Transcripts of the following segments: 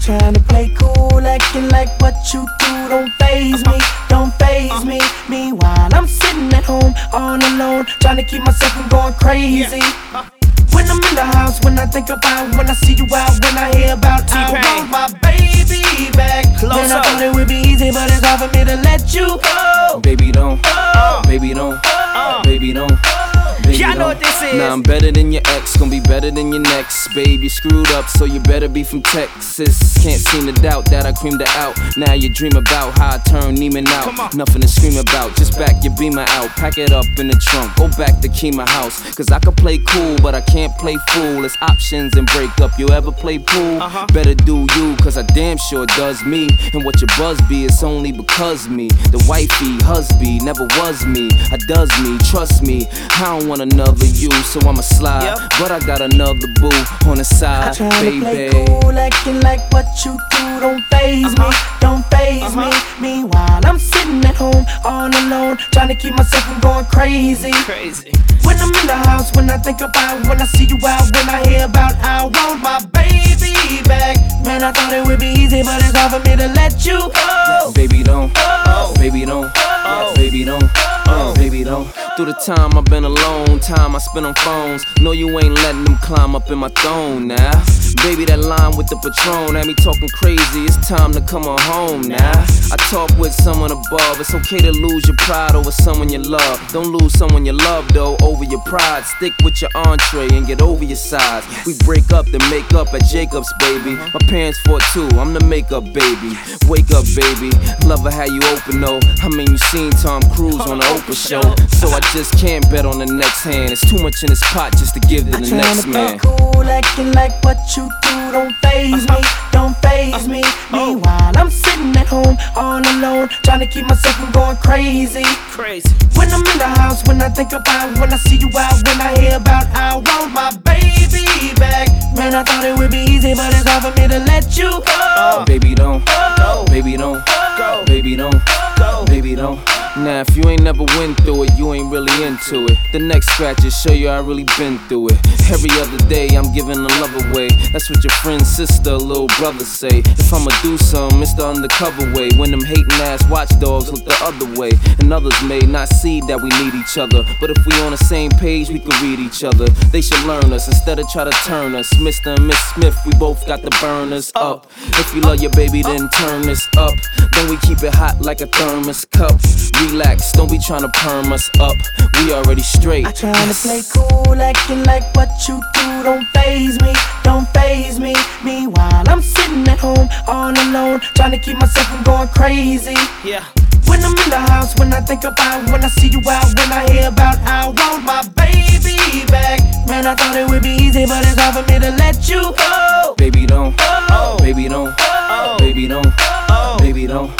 trying to play cool, acting like what you do don't faze me, don't faze me. Meanwhile, I'm sitting at home all alone, trying to keep myself from going crazy. When I'm in the house, when I think about, when I see you out, when I hear about I want my baby back. Man, I thought it would be easy, but it's hard for me to let you go. Baby don't, baby don't, baby don't. Y'all know what this is. Now I'm better than your ex, gonna be better than your next. Babe, you screwed up, so you better be from Texas. Can't seem to doubt that I creamed her out. Now you dream about how I turned Neiman out. Nothing to scream about, just back your Beamer out. Pack it up in the trunk, go back to Kima house. Cause I can play cool, but I can't play fool. It's options and break up. You ever play pool? Better do you, cause I damn sure does me. And what your buzz be, it's only because me. The wifey, husband, never was me. I does me, trust me. I don't want another you, so I'ma slide. But I got another boo on the side, baby. Play cool, acting like what you do don't faze me, don't faze me. Meanwhile, I'm sitting at home all alone, trying to keep myself from going crazy. When I'm in the house, when I think about, when I see you out, when I hear about I want my baby back. Man, I thought it would be easy, but it's hard for me to let you go. Baby don't, baby don't, baby don't, baby don't. Through the time I've been alone, time I spent on phones. No, you ain't letting them climb up in my throne now. Baby, that line with the Patron had me talking crazy. It's time to come on home now. I talk with someone above. It's okay to lose your pride over someone you love. Don't lose someone you love though over your pride. Stick with your entree and get over your size. We break up then make up at Jacob's, baby. My parents fought too, I'm the makeup baby. Wake up, baby. Love her how you open though. I mean, you seen Tom Cruise on the Oprah show. So I just can't bet on the next hand. It's too much in this pot just to give to the next man. Cool, acting like what you do don't faze me, don't faze me. Meanwhile, I'm sitting at home all alone, trying to keep myself from going crazy. When I'm in the house, when I think about, when I see you out, when I hear about I want my baby back. Man, I thought it would be easy, but it's hard for me to let you go. Baby don't, baby don't, baby don't, baby don't. Now if you ain't never went through it, you ain't really into it. The next scratches show you I really been through it. Every other day I'm giving the love away. That's what your friend, sister, little brother say. If I'ma do something, it's the undercover way. When them hating ass watchdogs look the other way. And others may not see that we need each other, but if we on the same page, we can read each other. They should learn us instead of try to turn us. Mr. and Miss Smith, we both got the burners up. If you love your baby, then turn this up. Then we keep it hot like a thermos cup. Relax, don't be trying to perm us up. We already straight. I trying to play cool, acting like what you do don't faze me, don't faze me. Meanwhile, I'm sitting at home all alone, trying to keep myself from going crazy. When I'm in the house, when I think about, when I see you out, when I hear about I want my baby back. Man, I thought it would be easy, but it's hard for me to let you go. Baby don't, baby don't, baby don't, baby don't.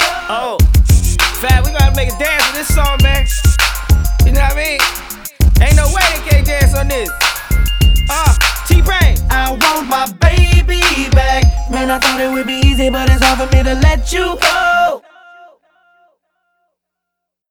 Fat, we gotta make a dance with this song, man. You know what I mean? Ain't no way they can't dance on this. T-Pain. I want my baby back. Man, I thought it would be easy, but it's hard for me to let you go.